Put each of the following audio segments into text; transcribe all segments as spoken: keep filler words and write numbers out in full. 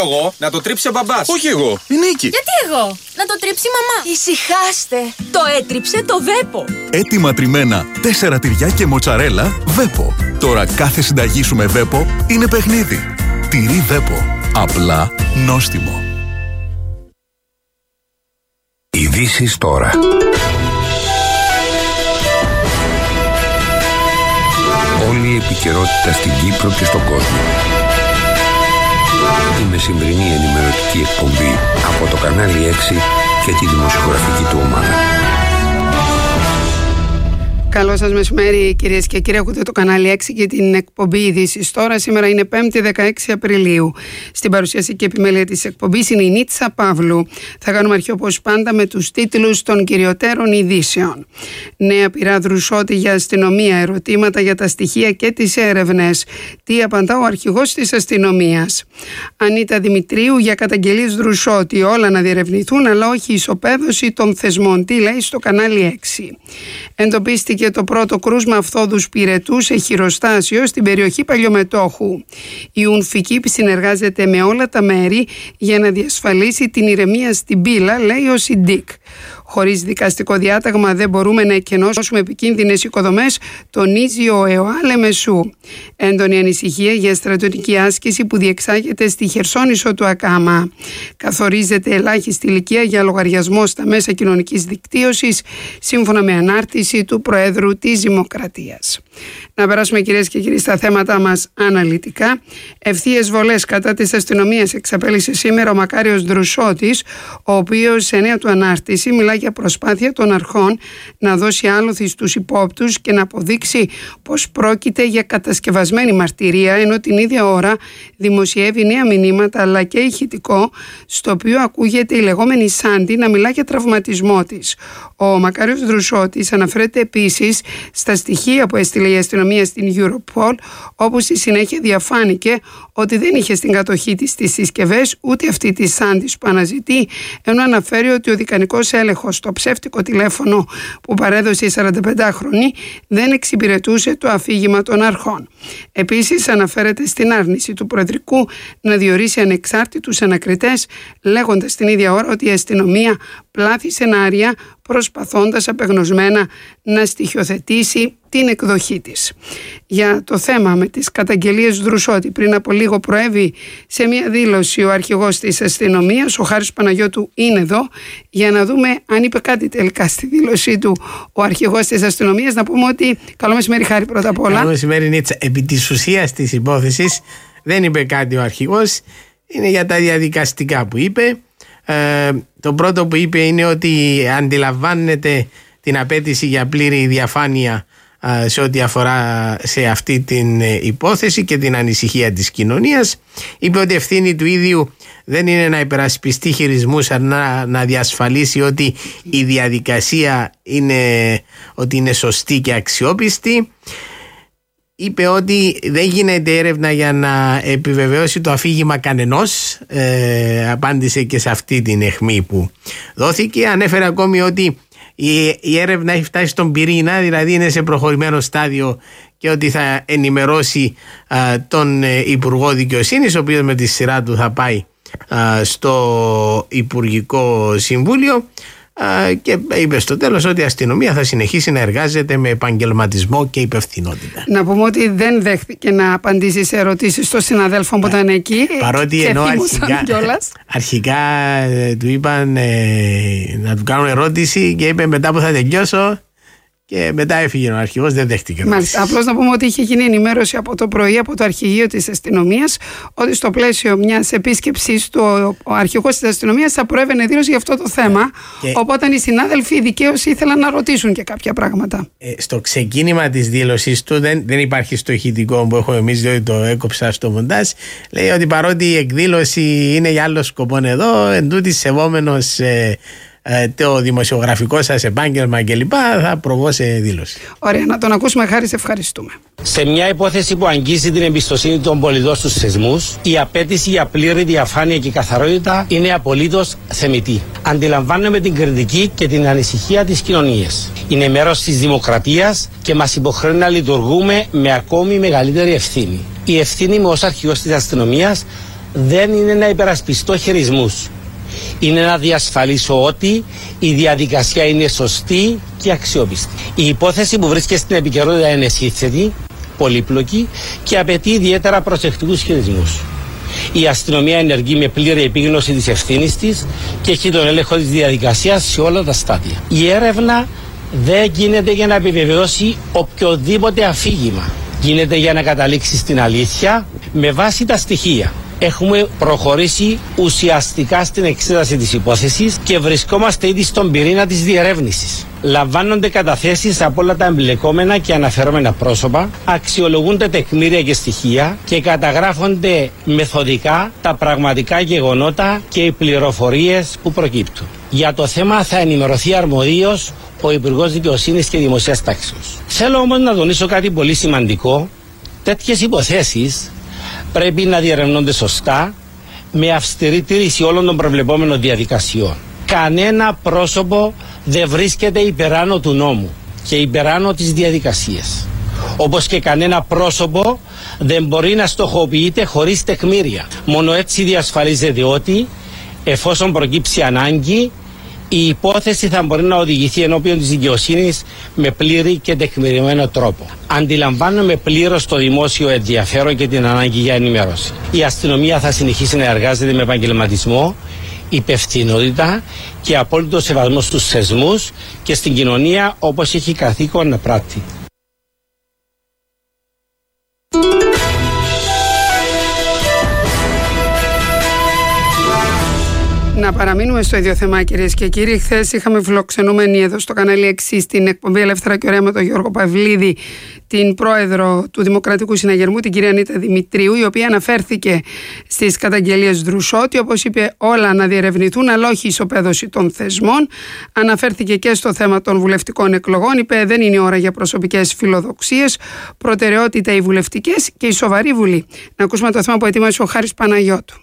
Εγώ, να το τρίψει ο μπαμπάς. Όχι εγώ, η Νίκη. Γιατί εγώ, να το τρίψει η μαμά. Ησυχάστε, το έτριψε το Βέπο. Έτοιμα τριμμένα, τέσσερα τυριά και μοτσαρέλα, Βέπο. Τώρα κάθε συνταγή σου με Βέπο είναι παιχνίδι. Τυρί Βέπο. Απλά νόστιμο. Ειδήσεις τώρα. Όλη η επικαιρότητα στην Κύπρο και στον κόσμο. Η μεσημβρινή ενημερωτική εκπομπή από το κανάλι έξι και τη δημοσιογραφική του ομάδα. Καλό σας μεσημέρι, κυρίες και κύριοι. Ακούτε το κανάλι έξι και την εκπομπή Ειδήσεις τώρα. Σήμερα είναι πέμπτη δεκαέξι Απριλίου. Στην παρουσίαση και επιμέλεια της εκπομπής είναι η Νίτσα Παύλου. Θα κάνουμε αρχή όπως πάντα με τους τίτλους των κυριωτέρων ειδήσεων. Νέα πειρά Δρουσότη για αστυνομία. Ερωτήματα για τα στοιχεία και τις έρευνες. Τι απαντά ο αρχηγός της αστυνομίας. Ανίτα Δημητρίου για καταγγελίες Δρουσότη. Όλα να διερευνηθούν, αλλά όχι ισοπαίδωση των θεσμών. Τι λέει στο κανάλι έξι. Εντοπίστηκε και το πρώτο κρούσμα αυθόδους πυρετού σε χειροστάσιο στην περιοχή Παλιομετόχου. Η Ουνφική συνεργάζεται με όλα τα μέρη για να διασφαλίσει την ηρεμία στην πύλα, λέει ο Σιντίκ. Χωρίς δικαστικό διάταγμα δεν μπορούμε να εκενώσουμε επικίνδυνες οικοδομές, τονίζει ο ΕΟΑ Λεμεσού. Έντονη ανησυχία για στρατιωτική άσκηση που διεξάγεται στη Χερσόνησο του Ακάμα. Καθορίζεται ελάχιστη ηλικία για λογαριασμό στα μέσα κοινωνικής δικτύωσης, σύμφωνα με ανάρτηση του Προέδρου της Δημοκρατίας. Να περάσουμε, κυρίες και κύριοι, στα θέματα μας αναλυτικά. Ευθείες βολές κατά της αστυνομίας εξαπέλυσε σήμερα ο Μακάριος Δρουσότης, ο οποίος σε νέα του ανάρτηση μιλάει για προσπάθεια των αρχών να δώσει άλοθη στους υπόπτους και να αποδείξει πως πρόκειται για κατασκευασμένη μαρτυρία, ενώ την ίδια ώρα δημοσιεύει νέα μηνύματα αλλά και ηχητικό, στο οποίο ακούγεται η λεγόμενη Σάντι να μιλά για τραυματισμό της. Ο Μακάριος Δρουσότης αναφέρεται επίσης στα στοιχεία που έστειλε η αστυνομία στην Europol, όπου στη συνέχεια διαφάνηκε ότι δεν είχε στην κατοχή της τις συσκευές ούτε αυτή τη Σάντις που αναζητεί, ενώ αναφέρει ότι ο δικανικός έλεγχος στο ψεύτικο τηλέφωνο που παρέδωσε η σαρανταπεντάχρονη δεν εξυπηρετούσε το αφήγημα των αρχών. Επίσης αναφέρεται στην άρνηση του Προεδρικού να διορίσει ανεξάρτητους ανακριτές, λέγοντας την ίδια ώρα ότι η αστυνομία πλάθει σενάρια προσπαθώντας απεγνωσμένα να στοιχειοθετήσει την εκδοχή της. Για το θέμα με τις καταγγελίες Δρουσότη, πριν από λίγο προέβη σε μια δήλωση ο αρχηγός της αστυνομίας, ο Χάρης Παναγιώτου είναι εδώ, για να δούμε αν είπε κάτι τελικά στη δήλωσή του ο αρχηγός της αστυνομίας. Να πούμε ότι, καλό μεσημέρι Χάρη, πρώτα απ' όλα. Καλό μεσημέρι Νίτσα. Επί της ουσίας της υπόθεσης δεν είπε κάτι ο αρχηγός, είναι για τα διαδικαστικά που είπε. Ε, το πρώτο που είπε είναι ότι αντιλαμβάνεται την απέτηση για πλήρη διαφάνεια ε, σε ό,τι αφορά σε αυτή την ε, υπόθεση και την ανησυχία της κοινωνίας. Είπε ότι ευθύνη του ίδιου δεν είναι να υπερασπιστεί χειρισμούς, αλλά να, να διασφαλίσει ότι η διαδικασία είναι, ότι είναι σωστή και αξιόπιστη. Είπε ότι δεν γίνεται έρευνα για να επιβεβαιώσει το αφήγημα κανενός. Ε, απάντησε και σε αυτή την αιχμή που δόθηκε. Ανέφερε ακόμη ότι η, η έρευνα έχει φτάσει στον πυρήνα, δηλαδή είναι σε προχωρημένο στάδιο, και ότι θα ενημερώσει α, τον ε, Υπουργό Δικαιοσύνης, ο οποίος με τη σειρά του θα πάει α, στο Υπουργικό Συμβούλιο. Και είπε στο τέλος ότι η αστυνομία θα συνεχίσει να εργάζεται με επαγγελματισμό και υπευθυνότητα. Να πούμε ότι δεν δέχτηκε να απαντήσει σε ερωτήσεις των συναδέλφων που ήταν εκεί. Παρότι ενώ αρχικά, αρχικά του είπαν ε, να του κάνουν ερώτηση και είπε μετά που θα τελειώσω, και μετά έφυγε ο αρχηγός, δεν δέχτηκε. Μάλιστα. Απλώς να πούμε ότι είχε γίνει ενημέρωση από το πρωί από το αρχηγείο της αστυνομίας ότι στο πλαίσιο μιας επίσκεψης του ο αρχηγός της αστυνομίας θα προέβαινε δήλωση για αυτό το θέμα. Και... Οπότε οι συνάδελφοι δικαίως ήθελαν να ρωτήσουν και κάποια πράγματα. Ε, στο ξεκίνημα της δήλωσης του, δεν, δεν υπάρχει στο ηχητικό που έχω εμείς, διότι το έκοψα στο μοντάζ, λέει ότι παρότι η εκδήλωση είναι για άλλο σκοπό εδώ, εν τούτης σεβόμενος ε, το δημοσιογραφικό σας επάγγελμα κλπ, θα προβώ σε δήλωση. Ωραία, να τον ακούσουμε. Χάρη, σε ευχαριστούμε. Σε μια υπόθεση που αγγίζει την εμπιστοσύνη των πολιτών στους θεσμούς, η απέτηση για πλήρη διαφάνεια και καθαρότητα είναι απολύτως θεμιτή. Αντιλαμβάνομαι την κριτική και την ανησυχία της κοινωνίας. Είναι μέρος της δημοκρατίας και μας υποχρεώνει να λειτουργούμε με ακόμη μεγαλύτερη ευθύνη. Η ευθύνη μου ως αρχηγός της αστυνομίας δεν είναι να υπερασπιστώ χειρισμούς. Είναι να διασφαλίσω ότι η διαδικασία είναι σωστή και αξιόπιστη. Η υπόθεση που βρίσκεται στην επικαιρότητα είναι σύνθετη, πολύπλοκη και απαιτεί ιδιαίτερα προσεκτικούς χειρισμούς. Η αστυνομία ενεργεί με πλήρη επίγνωση της ευθύνης της και έχει τον έλεγχο της διαδικασίας σε όλα τα στάδια. Η έρευνα δεν γίνεται για να επιβεβαιώσει οποιοδήποτε αφήγημα. Γίνεται για να καταλήξει στην αλήθεια με βάση τα στοιχεία. Έχουμε προχωρήσει ουσιαστικά στην εξέταση της υπόθεσης και βρισκόμαστε ήδη στον πυρήνα της διερεύνησης. Λαμβάνονται καταθέσεις από όλα τα εμπλεκόμενα και αναφερόμενα πρόσωπα, αξιολογούνται τεκμήρια και στοιχεία και καταγράφονται μεθοδικά τα πραγματικά γεγονότα και οι πληροφορίες που προκύπτουν. Για το θέμα θα ενημερωθεί αρμοδίως ο Υπουργός Δικαιοσύνης και Δημοσίας Τάξεως. Θέλω όμως να τονίσω κάτι πολύ σημαντικό. Τέτοιες υποθέσεις πρέπει να διερευνώνται σωστά, με αυστηρή τήρηση όλων των προβλεπόμενων διαδικασιών. Κανένα πρόσωπο δεν βρίσκεται υπεράνω του νόμου και υπεράνω της διαδικασίας. Όπως και κανένα πρόσωπο δεν μπορεί να στοχοποιείται χωρίς τεκμήρια. Μόνο έτσι διασφαλίζεται ότι, εφόσον προκύψει ανάγκη, η υπόθεση θα μπορεί να οδηγηθεί ενώπιον της δικαιοσύνης με πλήρη και τεκμηριωμένο τρόπο. Αντιλαμβάνομαι πλήρως το δημόσιο ενδιαφέρον και την ανάγκη για ενημέρωση. Η αστυνομία θα συνεχίσει να εργάζεται με επαγγελματισμό, υπευθυνότητα και απόλυτο σεβασμό στους θεσμούς και στην κοινωνία όπως έχει καθήκον να πράττει. Να παραμείνουμε στο ίδιο θέμα, κυρίες και κύριοι. Χθες είχαμε φιλοξενούμενη εδώ στο κανάλι έξι στην εκπομπή Ελεύθερα και Ωραία με τον Γιώργο Παυλίδη, την πρόεδρο του Δημοκρατικού Συναγερμού, την κυρία Ανίτα Δημητρίου, η οποία αναφέρθηκε στις καταγγελίες Δρουσότη, όπως είπε, όλα να διερευνηθούν, αλλά όχι η ισοπαίδωση των θεσμών. Αναφέρθηκε και στο θέμα των βουλευτικών εκλογών. Είπε, δεν είναι ώρα για προσωπικές φιλοδοξίες. Προτεραιότητα οι βουλευτικές και η σοβαρή Βουλή. Να ακούσουμε το θέμα που ετοίμασε ο Χάρης Παναγιώτου.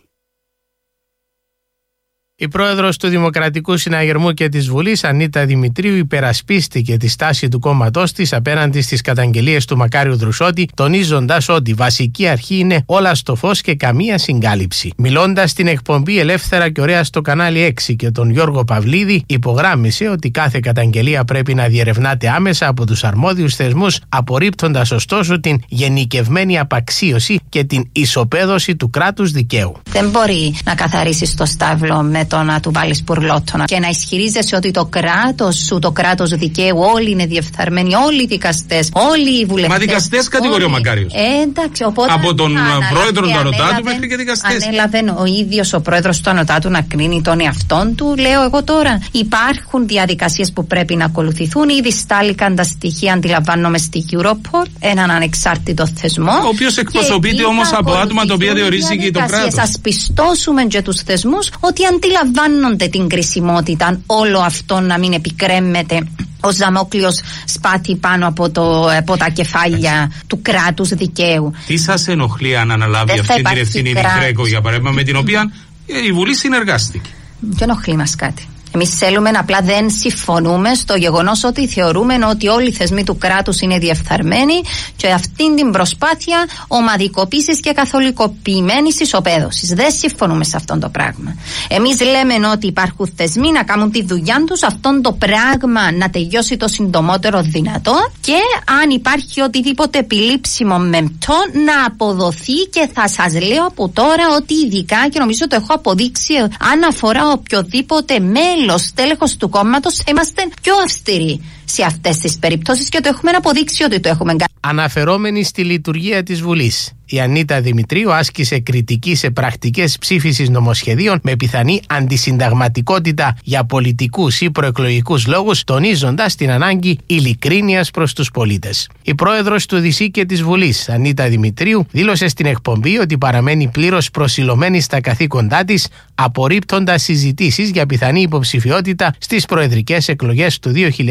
Η πρόεδρος του Δημοκρατικού Συναγερμού και της Βουλής, Ανίτα Δημητρίου, υπερασπίστηκε τη στάση του κόμματός της απέναντι στις καταγγελίες του Μακάριου Δρουσότη, τονίζοντας ότι βασική αρχή είναι όλα στο φως και καμία συγκάλυψη. Μιλώντας στην εκπομπή Ελεύθερα και Ωραία στο κανάλι έξι και τον Γιώργο Παυλίδη, υπογράμμισε ότι κάθε καταγγελία πρέπει να διερευνάται άμεσα από τους αρμόδιους θεσμούς, απορρίπτοντας ωστόσο την γενικευμένη απαξίωση και την ισοπαίδωση του κράτους δικαίου. Δεν μπορεί να καθαρίσεις το στάβλο με το να του βάλεις πουρλότονα και να ισχυρίζεσαι ότι το κράτος σου, το κράτος δικαίου, όλοι είναι διεφθαρμένοι, όλοι οι δικαστές, όλοι οι βουλευτές. Μα δικαστές κατηγορεί ο Μακάριος. Ε, εντάξει, οπότε. Από τον πρόεδρο του Ανωτάτου μέχρι και δικαστές. Ανέλαβε ο ίδιος ο πρόεδρος του Ανωτάτου να κρίνει τον εαυτόν του, λέω εγώ τώρα. Υπάρχουν διαδικασίες που πρέπει να ακολουθηθούν. Ήδη στάληκαν τα στοιχεία, αντιλαμβάνομαι, στη Europol, έναν ανεξάρτητο θεσμό. Ο οποίος εκπροσωπείται όμως από άτομα τα οποία διορίζει και το κράτος. Ας πιστώσουμε και τους θεσμούς ότι αντιλαμβάνονται την κρισιμότητα όλο αυτό να μην επικρέμεται ο Δαμόκλειος σπάτη πάνω από, το, από τα κεφάλια του κράτους δικαίου. Τι σας ενοχλεί αν αναλάβει Δεν αυτή την ευθύνη η Γκρέκο, για παράδειγμα, με την οποία η Βουλή συνεργάστηκε? Δεν ενοχλεί μας κάτι. Εμείς θέλουμε, απλά δεν συμφωνούμε στο γεγονός ότι θεωρούμε ότι όλοι οι θεσμοί του κράτους είναι διεφθαρμένοι και αυτήν την προσπάθεια ομαδικοποίησης και καθολικοποιημένης ισοπαίδωσης. Δεν συμφωνούμε σε αυτό το πράγμα. Εμείς λέμε ότι υπάρχουν θεσμοί να κάνουν τη δουλειά τους, αυτό το πράγμα να τελειώσει το συντομότερο δυνατό και αν υπάρχει οτιδήποτε επιλήψιμο μεμπτό να αποδοθεί, και θα σας λέω από τώρα ότι ειδικά, και νομίζω το έχω αποδείξει, αν αφορά οποιοδήποτε μέλος τέλεχος του κόμματος, θα είμαστε πιο αυστηροί σε αυτές τις περιπτώσεις και το έχουμε αποδείξει ότι το έχουμε κάνει. Αναφερόμενη στη λειτουργία της Βουλής, η Ανίτα Δημητρίου άσκησε κριτική σε πρακτικές ψήφισης νομοσχεδίων με πιθανή αντισυνταγματικότητα για πολιτικούς ή προεκλογικούς λόγους, τονίζοντας την ανάγκη ειλικρίνειας προς τους πολίτες. Η πρόεδρος του ΔΥΣΥ και της Βουλής, Ανίτα Δημητρίου, δήλωσε στην εκπομπή ότι παραμένει πλήρως προσιλωμένη στα καθήκοντά της, απορρίπτοντας συζητήσεις για πιθανή υποψηφιότητα στις προεδρικές εκλογές του δύο χιλιάδες είκοσι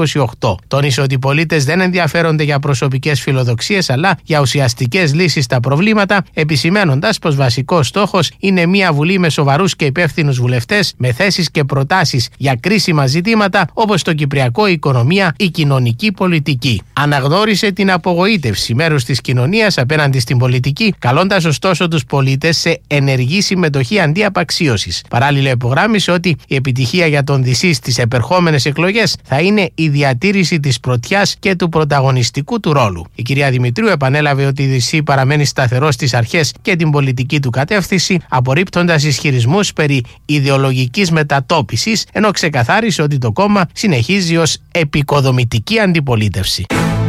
είκοσι οκτώ. Τόνισε ότι οι πολίτες δεν ενδιαφέρονται για προσωπικές φιλοδοξίες αλλά για ουσιαστικές λύσεις στα προβλήματα, επισημαίνοντας πως βασικός στόχος είναι μια Βουλή με σοβαρούς και υπεύθυνους βουλευτές με θέσεις και προτάσεις για κρίσιμα ζητήματα όπως το Κυπριακό, η οικονομία, η κοινωνική πολιτική. Αναγνώρισε την απογοήτευση μέρους της κοινωνίας απέναντι στην πολιτική, καλώντας ωστόσο τους πολίτες σε ενεργή συμμετοχή αντί απαξίωσης. Παράλληλα, υπογράμμισε ότι η επιτυχία για τον Δυσί στις επερχόμενες εκλογές θα είναι η διατήρηση της πρωτιάς και του πρωταγωνιστικού του ρόλου. Η κυρία Δημητρίου επανέλαβε ότι η Δυσί παραμένει σταθερός στις αρχές και την πολιτική του κατεύθυνση, απορρίπτοντας ισχυρισμούς περί ιδεολογικής μετατόπισης, ενώ ξεκαθάρισε ότι το κόμμα συνεχίζει ως επικοδομητική αντιπολίτευση.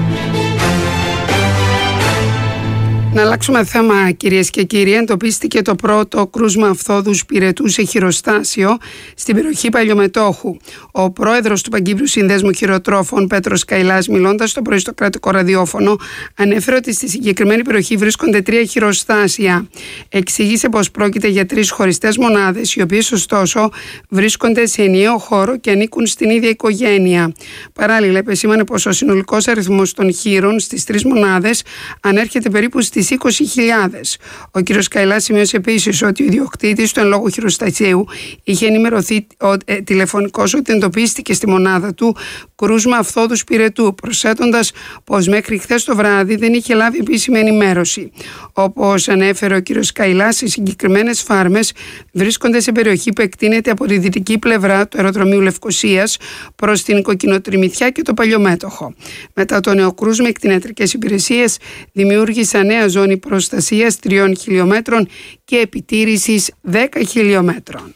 Να αλλάξουμε θέμα, κυρίες και κύριοι. Εντοπίστηκε το πρώτο κρούσμα αυθόδους πυρετού σε χειροστάσιο στην περιοχή Παλιομετόχου. Ο πρόεδρος του Παγκύπριου Συνδέσμου Χειροτρόφων, Πέτρος Καηλάς, μιλώντας στο πρωί στο κρατικό ραδιόφωνο, ανέφερε ότι στη συγκεκριμένη περιοχή βρίσκονται τρία χειροστάσια. Εξήγησε πως πρόκειται για τρεις χωριστές μονάδες, οι οποίες ωστόσο βρίσκονται σε ενιαίο χώρο και ανήκουν στην ίδια οικογένεια. Παράλληλα, επεσήμανε πως ο συνολικός αριθμός των χείρων στις τρεις μονάδες ανέρχεται περίπου στις είκοσι χιλιάδες. Ο κ. Καηλάς σημείωσε επίσης ότι ο ιδιοκτήτης του εν λόγω χειροστασίου είχε ενημερωθεί ε, τηλεφωνικώς ότι εντοπίστηκε στη μονάδα του κρούσμα αυθόδους πυρετού, προσθέτοντας πως μέχρι χθες το βράδυ δεν είχε λάβει επίσημη ενημέρωση. Όπως ανέφερε ο κ. Καηλάς, οι συγκεκριμένες φάρμες βρίσκονται σε περιοχή που εκτείνεται από τη δυτική πλευρά του αεροδρομίου Λευκωσίας προς την Κοκκινοτριμηθιά και το Παλιομέτωχο. Μετά το νέο κρούσμα, οι κτηνιατρικές υπηρεσίες δημιούργησαν νέα ζώνη προστασίας τριών χιλιόμετρων και επιτήρησης δέκα χιλιόμετρων.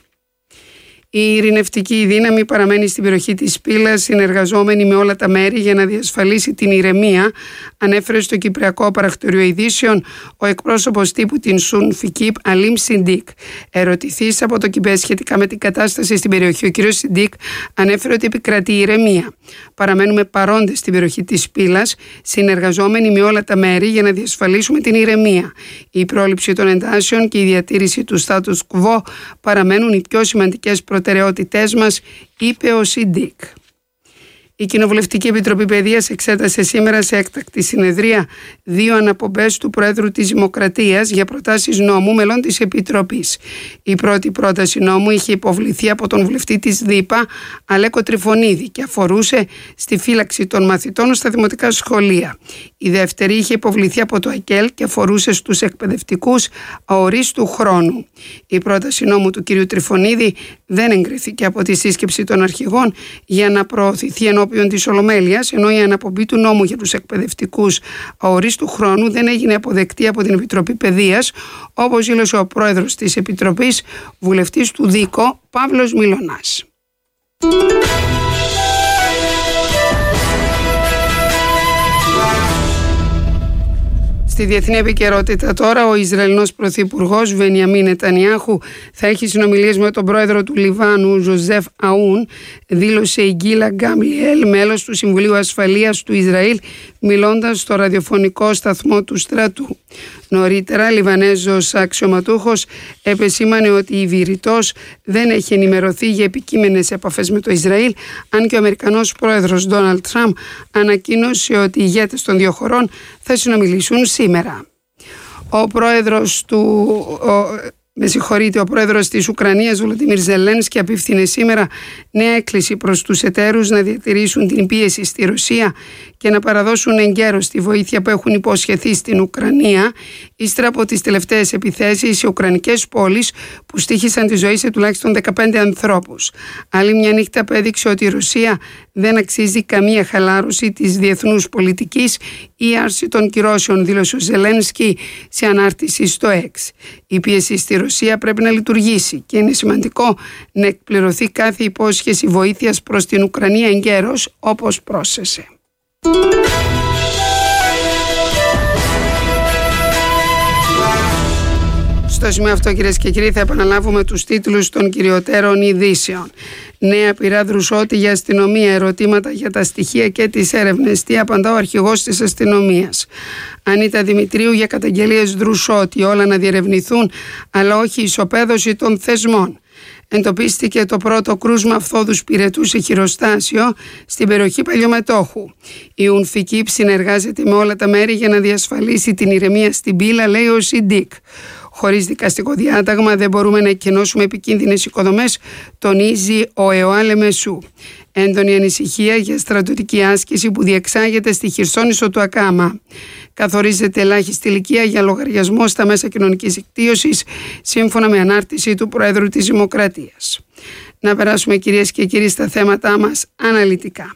Η ειρηνευτική δύναμη παραμένει στην περιοχή της Πύλας, συνεργαζόμενη με όλα τα μέρη για να διασφαλίσει την ηρεμία, ανέφερε στο Κυπριακό Παρακτορείο Ειδήσεων ο εκπρόσωπος τύπου την Σουν Φικίπ Αλίμ Σιντίκ. Ερωτηθής από το ΚΙΠΕ σχετικά με την κατάσταση στην περιοχή, ο κ. Σιντίκ ανέφερε ότι επικρατεί ηρεμία. Παραμένουμε παρόντες στην περιοχή της Πύλας, συνεργαζόμενοι με όλα τα μέρη για να διασφαλίσουμε την ηρεμία. Η πρόληψη των εντάσεων και η διατήρηση του status quo παραμένουν οι πιο σημαντικές προτεραιότητές μας, είπε ο Σιντίκ. Η Κοινοβουλευτική Επιτροπή Παιδείας εξέτασε σήμερα σε έκτακτη συνεδρία δύο αναπομπές του Προέδρου της Δημοκρατίας για προτάσεις νόμου μελών της Επιτροπής. Η πρώτη πρόταση νόμου είχε υποβληθεί από τον βουλευτή της ΔΥΠΑ, Αλέκο Τριφωνίδη, και αφορούσε στη φύλαξη των μαθητών στα δημοτικά σχολεία. Η δεύτερη είχε υποβληθεί από το ΑΚΕΛ και αφορούσε στους εκπαιδευτικούς αορίστου χρόνου. Η πρόταση νόμου του κ. Τριφωνίδη δεν εγκρίθηκε από τη σύσκεψη των αρχηγών για να προωθηθεί ενώπιον της Ολομέλειας, ενώ η αναπομπή του νόμου για τους εκπαιδευτικούς αορίστου χρόνου δεν έγινε αποδεκτή από την Επιτροπή Παιδείας, όπως δήλωσε ο πρόεδρος της Επιτροπής, βουλευτής του ΔΥΚΟ, Παύλος Μιλωνάς. Στη διεθνή επικαιρότητα τώρα, ο Ισραηλινός Πρωθυπουργός Μπενιαμίν Νετανιάχου θα έχει συνομιλίες με τον πρόεδρο του Λιβάνου, Ζωζεφ Αούν, δήλωσε η Γκίλα Γκάμλιελ, μέλος του Συμβουλίου Ασφαλείας του Ισραήλ, μιλώντας στο ραδιοφωνικό σταθμό του στρατού. Νωρίτερα, Λιβανέζος αξιωματούχος επεσήμανε ότι η Βηρητός δεν έχει ενημερωθεί για επικείμενες επαφές με το Ισραήλ, αν και ο Αμερικανός πρόεδρος Ντόναλντ Τραμπ ανακοίνωσε ότι οι ηγέτες των δύο χωρών θα συνομιλήσουν σήμερα. Ο πρόεδρος του... Ο... Με συγχωρείτε, ο πρόεδρος της Ουκρανίας, Βολοντίμιρ Ζελένσκι, απίφθινε σήμερα νέα έκκληση προς τους εταίρους να διατηρήσουν την πίεση στη Ρωσία και να παραδώσουν εγκαίρως τη βοήθεια που έχουν υποσχεθεί στην Ουκρανία, ύστερα από τις τελευταίες επιθέσεις σε ουκρανικές πόλεις που στοίχησαν τη ζωή σε τουλάχιστον δεκαπέντε ανθρώπους. Άλλη μια νύχτα απέδειξε ότι η Ρωσία δεν αξίζει καμία χαλάρωση της διεθνούς πολιτικής ή άρση των κυρώσεων, δήλωσε ο Ζελένσκι σε ανάρτηση στο X. Η πίεση στη Ρωσία πρέπει να λειτουργήσει και είναι σημαντικό να εκπληρωθεί κάθε υπόσχεση βοήθειας προς την Ουκρανία εγκαίρως, όπως πρόσθεσε. Στο σημείο αυτό, κυρίες και κύριοι, θα επαναλάβουμε τους τίτλους των κυριωτέρων ειδήσεων. Νέα πειρά Δρουσότη για αστυνομία, ερωτήματα για τα στοιχεία και τις έρευνες. Τι απαντά ο αρχηγός της αστυνομίας. Ανίτα Δημητρίου για καταγγελίες Δρουσότη, όλα να διερευνηθούν, αλλά όχι ισοπαίδωση των θεσμών. Εντοπίστηκε το πρώτο κρούσμα αυθόδους πυρετού σε χειροστάσιο στην περιοχή Παλιομετόχου. Η Ουνφικίπ συνεργάζεται με όλα τα μέρη για να διασφαλίσει την ηρεμία στην πύλα, λέει ο ΣΥΝΤΙΚ. Χωρίς δικαστικό διάταγμα δεν μπορούμε να εκκαινώσουμε επικίνδυνες οικοδομές, τονίζει ο ΕΟΑ Μεσού. Έντονη ανησυχία για στρατιωτική άσκηση που διεξάγεται στη Χερσόνησο του Ακάμα. Καθορίζεται ελάχιστη ηλικία για λογαριασμό στα μέσα κοινωνικής δικτύωσης, σύμφωνα με ανάρτηση του Προέδρου της Δημοκρατίας. Να περάσουμε, κυρίες και κύριοι, στα θέματά μας αναλυτικά.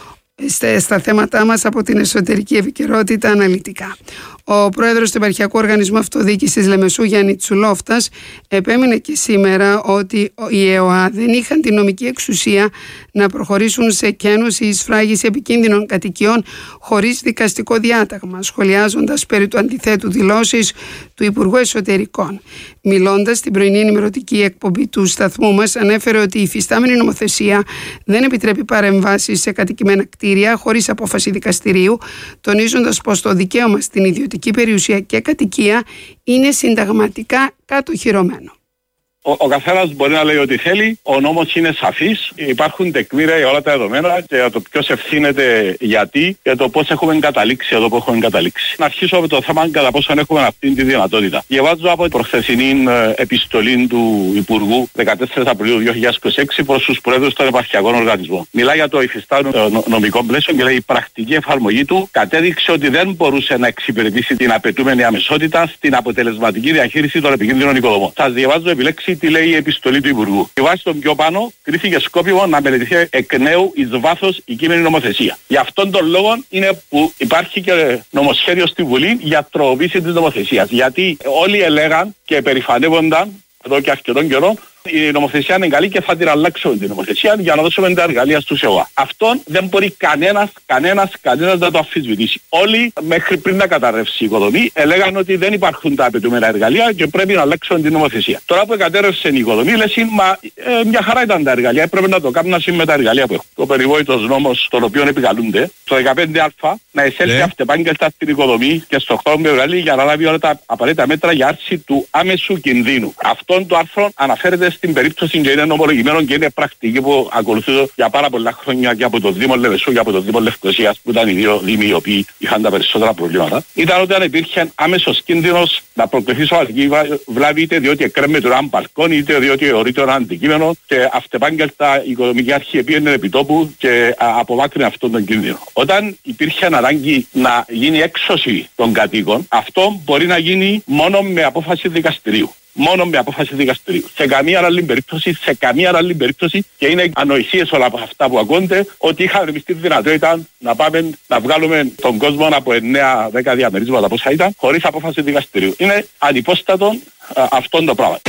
Στα θέματά μας από την εσωτερική επικαιρότητα αναλυτικά. Ο πρόεδρος του Επαρχιακού Οργανισμού Αυτοδιοίκησης Λεμεσού, Γιάννη Τσουλόφτας, επέμεινε και σήμερα ότι οι ΕΟΑ δεν είχαν την νομική εξουσία να προχωρήσουν σε κένωση ή σφράγιση επικίνδυνων κατοικιών χωρίς δικαστικό διάταγμα, σχολιάζοντας περί του αντιθέτου δηλώσεις του Υπουργού Εσωτερικών. Μιλώντας στην πρωινή ενημερωτική εκπομπή του σταθμού μας, ανέφερε ότι η υφιστάμενη νομοθεσία δεν επιτρέπει παρεμβάσεις σε κατοικημένα κτίρια χωρίς απόφαση δικαστηρίου, τονίζοντας πως το δικαίωμα στην ιδιωτική περιουσία και κατοικία είναι συνταγματικά κατοχυρωμένο. Ο, ο καθένας μπορεί να λέει ό,τι θέλει, ο νόμος είναι σαφής, υπάρχουν τεκμήρια για όλα τα δεδομένα και για το ποιος ευθύνεται γιατί και το πώς έχουμε καταλήξει εδώ που έχουμε καταλήξει. Να αρχίσω από το θέμα κατά πόσο έχουμε αυτή τη δυνατότητα. Διαβάζω από την προχθεσινή επιστολή του Υπουργού δεκατέσσερις Απριλίου δύο χιλιάδες είκοσι έξι προς τους Προέδρους των Επαρχιακών Οργανισμών. Μιλάει για το υφιστάμενο νομικό πλαίσιο και λέει η πρακτική εφαρμογή του κατέδειξε ότι δεν μπορούσε να εξυπηρετήσει την απαιτούμενη αμεσότητα στην αποτελεσματική διαχείριση των επικίνδυνων οικοδομών. Σας διαβάζω επιλέξει τι λέει η επιστολή του Υπουργού. Η βάση των πιο πάνω κρίθηκε σκόπιμο να μελετηθεί εκ νέου εις βάθος η κείμενη νομοθεσία. Γι' αυτόν τον λόγο είναι που υπάρχει και νομοσχέδιο στη Βουλή για τροποποίηση της νομοθεσίας. Γιατί όλοι έλεγαν και περηφανεύονταν εδώ και αρκετών καιρών η νομοθεσία είναι καλή και θα την αλλάξουμε την νομοθεσία για να δώσουμε τα εργαλεία στους ΕΟΑ. Αυτόν δεν μπορεί κανένας, κανένας, κανένας να το αμφισβητήσει. Όλοι μέχρι πριν να καταρρεύσει η οικοδομή έλεγαν ότι δεν υπάρχουν τα απαιτούμενα εργαλεία και πρέπει να αλλάξουμε την νομοθεσία. Τώρα που κατέρευσε η οικοδομή, λες μα ε, μια χαρά ήταν τα εργαλεία, έπρεπε να το κάνουν με τα εργαλεία που έχουν. Το περιβόητος νόμος, τον οποίο επικαλούνται, το δεκαπέντε α, να εισέλθει yeah. αυτεπάγγελτα στην οικοδομή και στο οκτώ Φεβρουαρίου για να λάβει όλα τα απαραίτητα μέτρα για άρση του άμεσου κινδύνου. Αυτόν το άρθρο αναφέρεται στην περίπτωση και είναι νομολογημένο και είναι πρακτική που ακολουθείται για πάρα πολλά χρόνια και από το Δήμο Λεμεσού και από το Δήμο Λευκοσίας, που ήταν οι δύο δήμοι οι οποίοι είχαν τα περισσότερα προβλήματα. Ήταν όταν υπήρχε άμεσος κίνδυνος να προκληθεί σωματική βλάβη, είτε διότι εκκρέμεται ένα μπαλκόνι, είτε διότι ορείται ένα αντικείμενο, και αυτεπάγγελτα η οικοδομική αρχή πήγαινε επί τόπου και απομάκρυνε αυτόν τον κίνδυνο. Όταν υπήρχε ανάγκη να γίνει έξωση των κατοίκων, αυτό μπορεί να γίνει μόνο με απόφαση δικαστηρίου. Μόνο με απόφαση δικαστηρίου. Σε καμία άλλη περίπτωση, σε καμία άλλη περίπτωση, και είναι ανοησίες όλα από αυτά που ακούνται, ότι είχαμε εμείς τη δυνατότητα να πάμε να βγάλουμε τον κόσμο από εννέα δέκα διαμερίσματα πόσα ήταν, χωρίς απόφαση δικαστηρίου. Είναι ανυπόστατο αυτόν το πράγμα.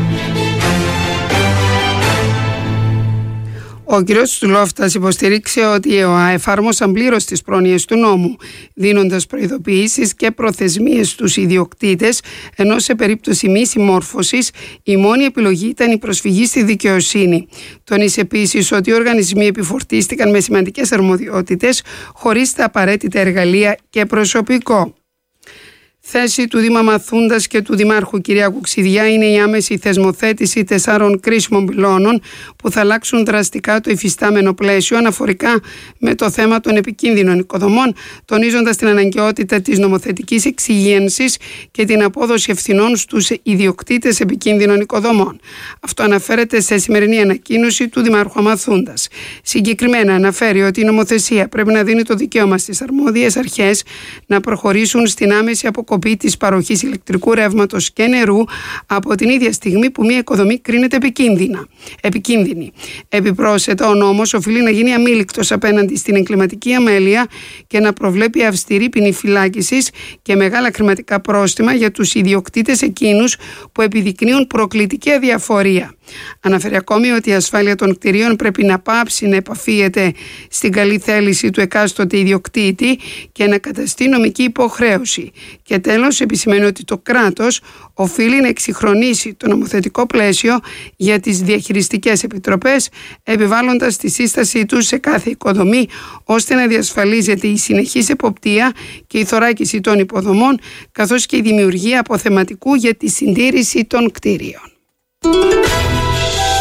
Ο κ. Τσουλόφτας υποστηρίξε ότι οι ΕΟΑ εφάρμοσαν πλήρως τις πρόνοιες του νόμου, δίνοντας προειδοποιήσεις και προθεσμίες στους ιδιοκτήτες, ενώ σε περίπτωση μη συμμόρφωσης η μόνη επιλογή ήταν η προσφυγή στη δικαιοσύνη. Τονίσε επίσης ότι οι οργανισμοί επιφορτίστηκαν με σημαντικές αρμοδιότητες χωρίς τα απαραίτητα εργαλεία και προσωπικό. Θέση του Δήμα Μαθούντας και του Δημάρχου Κυριάκου Ξηδιά είναι η άμεση θεσμοθέτηση τεσσάρων κρίσιμων πυλώνων που θα αλλάξουν δραστικά το υφιστάμενο πλαίσιο αναφορικά με το θέμα των επικίνδυνων οικοδομών, τονίζοντας την αναγκαιότητα της νομοθετικής εξυγίανσης και την απόδοση ευθυνών στους ιδιοκτήτες επικίνδυνων οικοδομών. Αυτό αναφέρεται σε σημερινή ανακοίνωση του Δημάρχου Μαθούντας. Συγκεκριμένα αναφέρει ότι η νομοθεσία πρέπει να δίνει το δικαίωμα στις αρμόδιες αρχές να προχωρήσουν στην άμεση αποκοπή της παροχής ηλεκτρικού ρεύματος και νερού από την ίδια στιγμή που μια οικοδομή κρίνεται επικίνδυνα, επικίνδυνη. Επιπρόσθετα, ο νόμος οφείλει να γίνει αμήλικτος απέναντι στην εγκληματική αμέλεια και να προβλέπει αυστηρή ποινή φυλάκισης και μεγάλα χρηματικά πρόστιμα για τους ιδιοκτήτες εκείνους που επιδεικνύουν προκλητική αδιαφορία. Αναφέρει ακόμη ότι η ασφάλεια των κτηρίων πρέπει να πάψει να επαφίεται στην καλή θέληση του εκάστοτε ιδιοκτήτη και να καταστεί νομική υποχρέωση. Και τέλος, επισημαίνει ότι το κράτος οφείλει να εξυγχρονίσει το νομοθετικό πλαίσιο για τις διαχειριστικές επιτροπές, επιβάλλοντας τη σύστασή τους σε κάθε οικοδομή, ώστε να διασφαλίζεται η συνεχής εποπτεία και η θωράκιση των υποδομών, καθώς και η δημιουργία αποθεματικού για τη συντήρηση των κτίριων.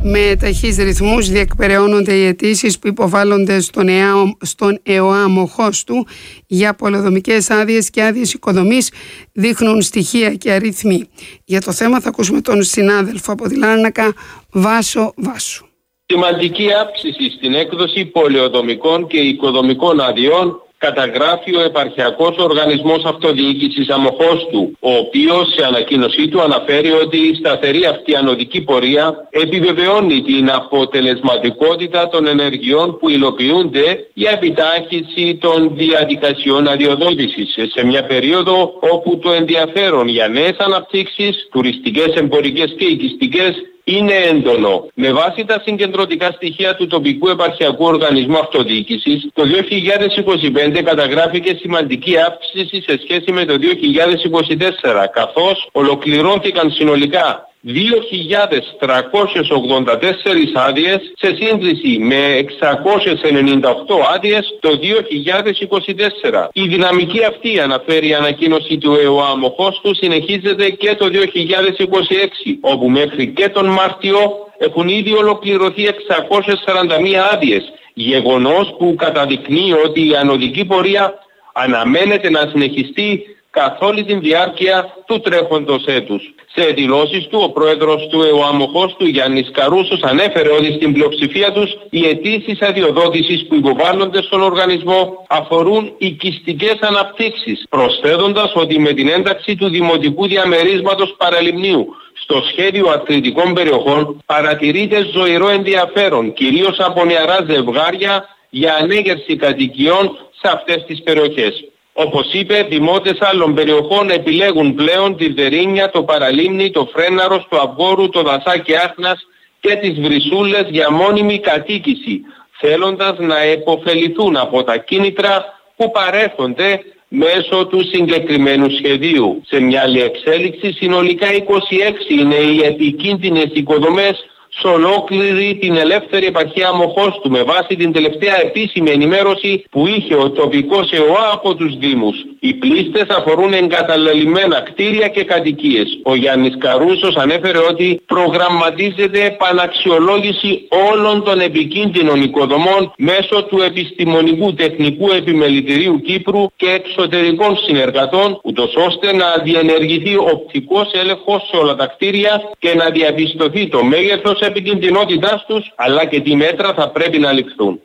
Με ταχύς ρυθμούς διεκπεραιώνονται οι αιτήσεις που υποβάλλονται στον, ΕΑ, στον ΕΟΑ Μοχώστου για πολεοδομικές άδειες και άδειες οικοδομής, δείχνουν στοιχεία και αριθμοί. Για το θέμα θα ακούσουμε τον συνάδελφο από τη Λάρνακα, Βάσο Βάσου. Σημαντική αύξηση στην έκδοση πολεοδομικών και οικοδομικών αδειών καταγράφει ο Επαρχιακός Οργανισμός Αυτοδιοίκησης Αμοχώστου, ο οποίος σε ανακοίνωσή του αναφέρει ότι η σταθερή αυτή ανωδική πορεία επιβεβαιώνει την αποτελεσματικότητα των ενεργειών που υλοποιούνται για επιτάχυνση των διαδικασιών αδειοδότησης σε μια περίοδο όπου το ενδιαφέρον για νέες αναπτύξεις, τουριστικές, εμπορικές και οικιστικές είναι έντονο. Με βάση τα συγκεντρωτικά στοιχεία του τοπικού επαρχιακού οργανισμού αυτοδιοίκησης, το δύο χιλιάδες είκοσι πέντε καταγράφηκε σημαντική αύξηση σε σχέση με το δύο χιλιάδες είκοσι τέσσερα, καθώς ολοκληρώθηκαν συνολικά δύο χιλιάδες τριακόσιες ογδόντα τέσσερις άδειες σε σύγκριση με εξακόσιες ενενήντα οκτώ άδειες το δύο χιλιάδες είκοσι τέσσερα. Η δυναμική αυτή, αναφέρει η ανακοίνωση του ΕΟΑ Μοχώστου, συνεχίζεται και το δύο χιλιάδες είκοσι έξι, όπου μέχρι και τον Μάρτιο έχουν ήδη ολοκληρωθεί εξακόσιες σαράντα μία άδειες, γεγονός που καταδεικνύει ότι η ανωδική πορεία αναμένεται να συνεχιστεί καθ' όλη την διάρκεια του τρέχοντος έτους. Σε δηλώσεις του, ο πρόεδρος του ΕΟΑ Μοχώστου, Γιάννης Καρούσος, ανέφερε ότι στην πλειοψηφία τους οι αιτήσεις αδειοδότησης που υποβάλλονται στον οργανισμό αφορούν οικιστικές αναπτύξεις, προσθέτοντας ότι με την ένταξη του δημοτικού διαμερίσματος Παραλιμνίου στο σχέδιο ατριτικών περιοχών παρατηρείται ζωηρό ενδιαφέρον, κυρίως από νεαρά ζευγάρια, για ανέγερση κατοικιών σε αυτές τις περιοχές. Όπως είπε, δημότες άλλων περιοχών επιλέγουν πλέον τη Δερίνια, το Παραλίμνη, το Φρέναρος, το Αυγόρου, το Δασάκι Άχνας και τις Βρυσούλες για μόνιμη κατοίκηση, θέλοντας να επωφεληθούν από τα κίνητρα που παρέχονται μέσω του συγκεκριμένου σχεδίου. Σε μια άλλη εξέλιξη, συνολικά είκοσι έξι είναι οι επικίνδυνες οικοδομές σε ολόκληρη την ελεύθερη επαρχία Μοχώστου, με βάση την τελευταία επίσημη ενημέρωση που είχε ο τοπικός ΕΟΑ από τους Δήμους. Οι πλήστες αφορούν εγκαταλελειμμένα κτίρια και κατοικίες. Ο Γιάννης Καρούσος ανέφερε ότι προγραμματίζεται επαναξιολόγηση όλων των επικίνδυνων οικοδομών μέσω του Επιστημονικού Τεχνικού Επιμελητηρίου Κύπρου και εξωτερικών συνεργατών, ούτως ώστε να διενεργηθεί οπτικός έλεγχος σε όλα τα κτίρια και να διαπιστωθεί το μέγεθος επικινδυνότητάς τους, αλλά και τι μέτρα θα πρέπει να ληφθούν.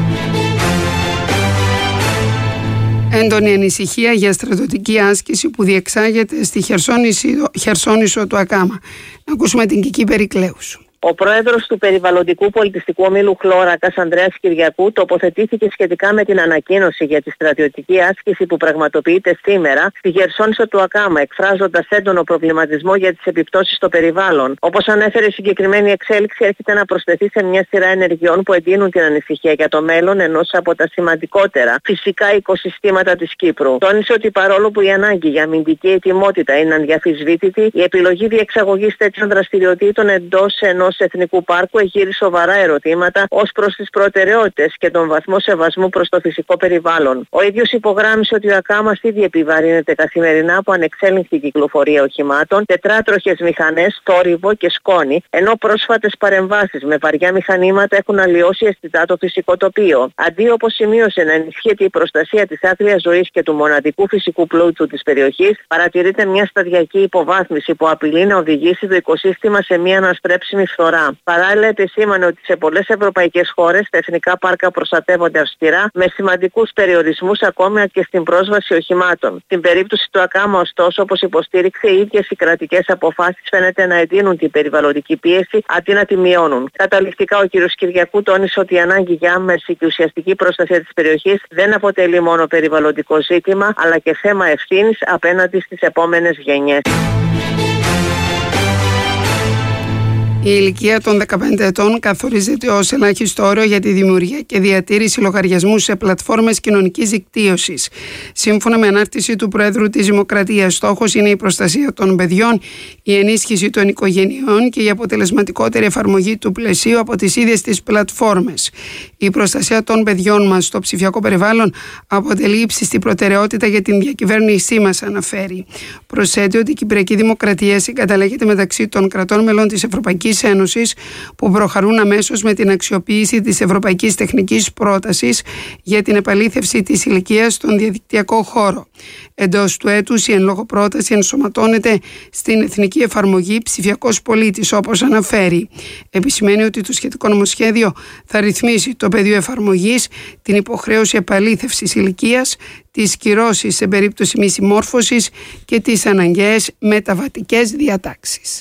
Έντονη ανησυχία για στρατιωτική άσκηση που διεξάγεται στη Χερσόνησο του Ακάμα. Να ακούσουμε την Κική Περικλέους. Ο πρόεδρος του Περιβαλλοντικού Πολιτιστικού Ομίλου Χλώρακας, Ανδρέας Κυριακού, τοποθετήθηκε σχετικά με την ανακοίνωση για τη στρατιωτική άσκηση που πραγματοποιείται σήμερα στη Χερσόνησο του Ακάμα, εκφράζοντας έντονο προβληματισμό για τις επιπτώσεις στο περιβάλλον. Όπως ανέφερε, η συγκεκριμένη εξέλιξη έρχεται να προσθεθεί σε μια σειρά ενεργειών που εντείνουν την ανησυχία για το μέλλον ενός από τα σημαντικότερα φυσικά οικοσυστήματα της Κύπρου. Τόνισε ότι παρόλο που η ανάγκη για αμυντική ετοιμότητα είναι αδιαφυσβήτητη, η επιλογή διεξαγωγής τέτοιων δραστηριοτήτων εντός ενός Εθνικού Πάρκου εγείρει σοβαρά ερωτήματα ως προς τις προτεραιότητες και τον βαθμό σεβασμού προς το φυσικό περιβάλλον. Ο ίδιος υπογράμμισε ότι ο Ακάμας ήδη επιβαρύνεται καθημερινά από ανεξέλεγκτη κυκλοφορία οχημάτων, τετράτροχες μηχανές, θόρυβο και σκόνη, ενώ πρόσφατες παρεμβάσεις με βαριά μηχανήματα έχουν αλλοιώσει αισθητά το φυσικό τοπίο. Αντί, όπως σημείωσε, να ενισχύεται η προστασία της άγριας ζωής και του μοναδικού φυσικού πλούτου της περιοχής, παρατηρείται μια σταδιακή υποβάθμιση που απειλεί να οδηγήσει το οικοσύστημα σε μια αναστρέψιμη φθορά. Παράλληλα, επισήμανε ότι σε πολλές ευρωπαϊκές χώρες τα εθνικά πάρκα προστατεύονται αυστηρά, με σημαντικούς περιορισμούς ακόμα και στην πρόσβαση οχημάτων. Στην περίπτωση του Ακάμα, ωστόσο, όπως υποστήριξε, οι ίδιες οι κρατικές αποφάσεις φαίνεται να εντείνουν την περιβαλλοντική πίεση αντί να τη μειώνουν. Καταληκτικά, ο κ. Κυριακού τόνισε ότι η ανάγκη για άμεση και ουσιαστική προστασία της περιοχής δεν αποτελεί μόνο περιβαλλοντικό ζήτημα, αλλά και θέμα ευθύνης απέναντι στις επόμενες γενιές. Η ηλικία των δεκαπέντε ετών καθορίζεται ως ελάχιστο όριο για τη δημιουργία και διατήρηση λογαριασμού σε πλατφόρμες κοινωνικής δικτύωσης. Σύμφωνα με ανάρτηση του Προέδρου της Δημοκρατίας, στόχος είναι η προστασία των παιδιών, η ενίσχυση των οικογενειών και η αποτελεσματικότερη εφαρμογή του πλαισίου από τις ίδιες τις πλατφόρμες. Η προστασία των παιδιών μας στο ψηφιακό περιβάλλον αποτελεί ύψιστη προτεραιότητα για την διακυβέρνησή μας, αναφέρει. Προσθέτει ότι η Κυπριακή Δημοκρατία συγκαταλέγεται μεταξύ των κρατών μελών της Ευρωπαϊκής Ευρωπαϊκής Ένωσης που προχωρούν αμέσως με την αξιοποίηση της Ευρωπαϊκής Τεχνικής Πρότασης για την επαλήθευση της ηλικίας στον διαδικτυακό χώρο. Εντός του έτους η εν λόγω πρόταση ενσωματώνεται στην εθνική εφαρμογή ψηφιακός πολίτης, όπως αναφέρει. Επισημαίνει ότι το σχετικό νομοσχέδιο θα ρυθμίσει το πεδίο εφαρμογής, την υποχρέωση επαλήθευσης ηλικίας, τις κυρώσεις σε περίπτωση μη συμμόρφωσης και τις αναγκαίες μεταβατικές διατάξεις.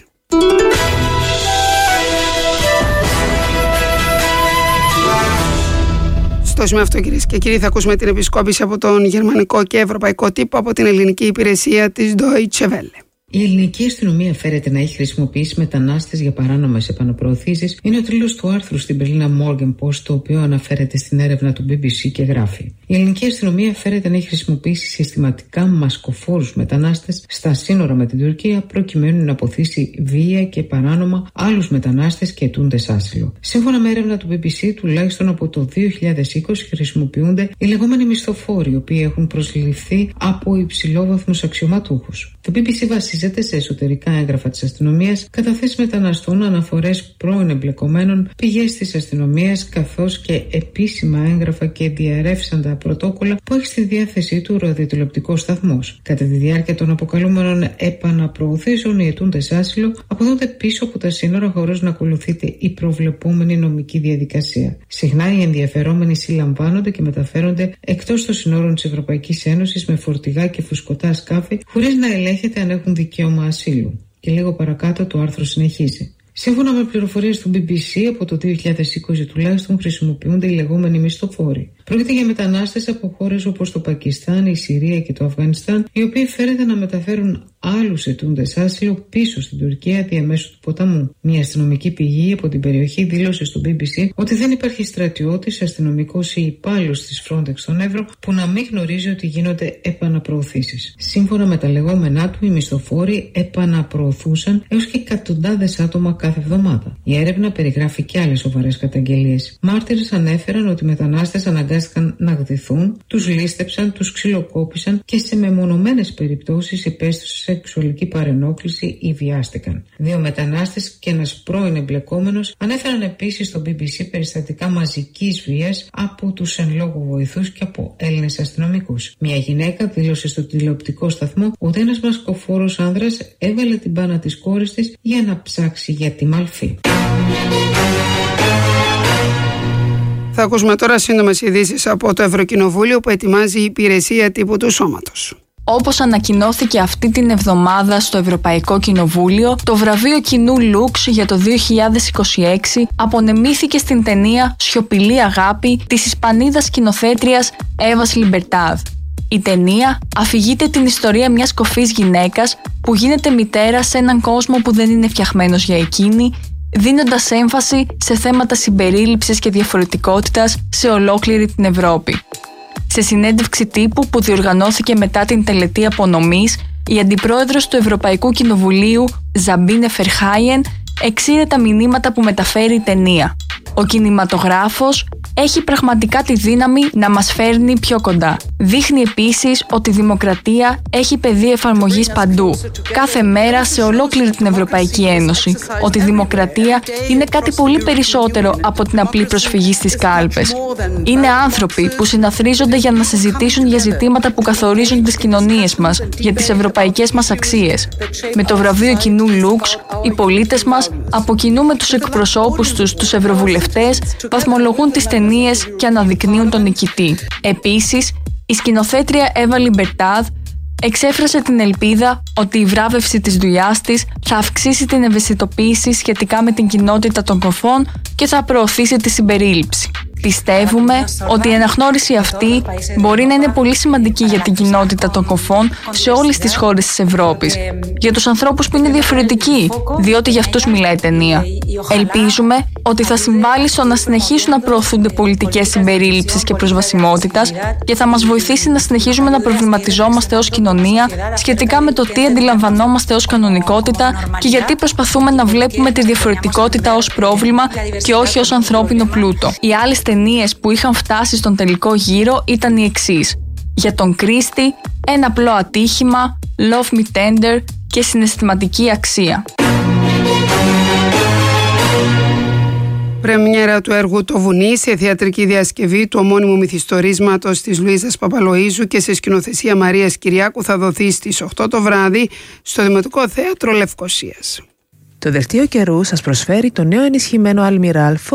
Στο σημείο αυτό, κυρίες και κύριοι, θα ακούσουμε την επισκόπηση από τον γερμανικό και ευρωπαϊκό τύπο από την ελληνική υπηρεσία της Deutsche Welle. Η ελληνική αστυνομία φέρεται να έχει χρησιμοποιήσει μετανάστες για παράνομες επαναπροωθήσεις. Είναι ο τίτλος του άρθρου στην Berliner Morgenpost, το οποίο αναφέρεται στην έρευνα του μπι μπι σι και γράφει: η ελληνική αστυνομία φέρεται να έχει χρησιμοποιήσει συστηματικά μασκοφόρους μετανάστες στα σύνορα με την Τουρκία, προκειμένου να αποθήσει βία και παράνομα άλλους μετανάστες και αιτούντες άσυλο. Σύμφωνα με έρευνα του μπι μπι σι, τουλάχιστον από το δύο χιλιάδες είκοσι χρησιμοποιούνται οι λεγόμενοι μισθοφόροι, οι οποίοι έχουν προσληφθεί από υψηλόβαθμους αξιωματούχους. Το μπι μπι σι βασίζεται σε εσωτερικά έγγραφα της αστυνομίας, καταθέσεις μεταναστών, αναφορές πρώην εμπλεκομένων, πηγές της αστυνομίας, καθώς και επίσημα έγγραφα και διαρρεύσαντα πρωτόκολλα που έχει στη διάθεσή του ο ραδιοτηλεοπτικός σταθμός. Κατά τη διάρκεια των αποκαλούμενων επαναπροωθήσεων, οι αιτούντες άσυλο αποδόνται πίσω από τα σύνορα χωρίς να ακολουθείται η προβλεπόμενη νομική διαδικασία. Συχνά οι ενδιαφερόμενοι συλλαμβάνονται και μεταφέρονται εκτός των συνόρων της Ευρωπαϊκής Ένωσης με φορτηγά και φουσκωτά σκάφη, χωρίς να ελέγχεται αν έχουν δικαίωμα ασύλου. Και λίγο παρακάτω το άρθρο συνεχίζει. Σύμφωνα με πληροφορίες του μπι μπι σι, από το δύο χιλιάδες είκοσι τουλάχιστον χρησιμοποιούνται οι λεγόμενοι μισθοφόροι. Πρόκειται για μετανάστες από χώρες όπως το Πακιστάν, η Συρία και το Αφγανιστάν, οι οποίοι φέρεται να μεταφέρουν άλλους αιτούντες άσυλο πίσω στην Τουρκία διαμέσου του ποταμού. Μια αστυνομική πηγή από την περιοχή δήλωσε στο μπι μπι σι ότι δεν υπάρχει στρατιώτης, αστυνομικός ή υπάλληλος της Frontex στον Εύρο που να μην γνωρίζει ότι γίνονται επαναπροωθήσεις. Σύμφωνα με τα λεγόμενά του, οι μισθοφόροι επαναπροωθούσαν έως και εκατοντάδες άτομα κάθε εβδομάδα. Η έρευνα περιγράφει και άλλες σοβαρές καταγγελίες. Μάρτυρες ανέφεραν ότι οι μετανάστες αναγκάστηκαν να γδυθούν, τους λίστεψαν, τους ξυλοκόπησαν και σε μεμονωμένες περιπτώσεις υπέστησαν σεξουαλική παρενόχληση ή βιάστηκαν. Δύο μετανάστες και ένας πρώην εμπλεκόμενος ανέφεραν επίσης στο μπι μπι σι περιστατικά μαζικής βίας από τους εν λόγω βοηθούς και από Έλληνες αστυνομικούς. Μια γυναίκα δήλωσε στο τηλεοπτικό σταθμό ότι ένας μασκοφόρος άνδρας έβαλε την μπάνα της κόρης της για να ψάξει για τη μαλφή. Θα ακούσουμε τώρα σύντομες ειδήσεις από το Ευρωκοινοβούλιο που ετοιμάζει η υπηρεσία τύπου του Σώματος. Όπως ανακοινώθηκε αυτή την εβδομάδα στο Ευρωπαϊκό Κοινοβούλιο, το βραβείο κοινού Λουξ για το δύο χιλιάδες είκοσι έξι απονεμήθηκε στην ταινία «Σιωπηλή αγάπη» της Ισπανίδας σκηνοθέτριας Έβας Λιμπερτάδ. Η ταινία αφηγείται την ιστορία μιας κοφής γυναίκας που γίνεται μητέρα σε έναν κόσμο που δεν είναι φτιαχμένος για εκείνη, δίνοντας έμφαση σε θέματα συμπερίληψης και διαφορετικότητας σε ολόκληρη την Ευρώπη. Σε συνέντευξη τύπου που διοργανώθηκε μετά την τελετή απονομής, η αντιπρόεδρος του Ευρωπαϊκού Κοινοβουλίου, Ζαμπίνε Φερχάιεν, εξήρε τα μηνύματα που μεταφέρει η ταινία. Ο κινηματογράφος έχει πραγματικά τη δύναμη να μας φέρνει πιο κοντά. Δείχνει επίσης ότι η δημοκρατία έχει πεδίο εφαρμογής παντού, κάθε μέρα σε ολόκληρη την Ευρωπαϊκή Ένωση. Ότι η δημοκρατία είναι κάτι πολύ περισσότερο από την απλή προσφυγή στις κάλπες. Είναι άνθρωποι που συναθρίζονται για να συζητήσουν για ζητήματα που καθορίζουν τις κοινωνίες μας, για τις ευρωπαϊκές μας αξίες. Με το βραβείο κοινού Λουξ, οι πολίτες μας, από κοινού με τους εκπροσώπους τους, τους ευρωβουλευτές, βαθμολογούν τις ταινίες και αναδεικνύουν τον νικητή. Επίσης, η σκηνοθέτρια Έβα Λιμπερτάδ εξέφρασε την ελπίδα ότι η βράβευση της δουλειάς της θα αυξήσει την ευαισθητοποίηση σχετικά με την κοινότητα των κοφών και θα προωθήσει τη συμπερίληψη. Πιστεύουμε ότι η αναγνώριση αυτή μπορεί να είναι πολύ σημαντική για την κοινότητα των κοφών σε όλες τις χώρες της Ευρώπης, για τους ανθρώπους που είναι διαφορετικοί, διότι για αυτούς μιλάει η ταινία. Ελπίζουμε ότι θα συμβάλλει στο να συνεχίσουν να προωθούνται πολιτικές συμπερίληψης και προσβασιμότητας και θα μας βοηθήσει να συνεχίζουμε να προβληματιζόμαστε ως κοινωνία σχετικά με το τι αντιλαμβανόμαστε ως κανονικότητα και γιατί προσπαθούμε να βλέπουμε τη διαφορετικότητα ως πρόβλημα και όχι ως ανθρώπινο πλούτο. Οι άλλες ταινίες που είχαν φτάσει στον τελικό γύρο ήταν οι εξής: Για τον Κρίστη, Ένα απλό ατύχημα, Love Me Tender και Συναισθηματική αξία. Πρεμιέρα του έργου «Το Βουνί» σε θεατρική διασκευή του ομώνυμου μυθιστορίσματος της Λουίζας Παπαλοΐζου και σε σκηνοθεσία Μαρίας Κυριάκου θα δοθεί στις οκτώ το βράδυ στο Δημοτικό Θέατρο Λευκωσίας. Το δελτίο καιρού σας προσφέρει το νέο ενισχυμένο Αλμυράλ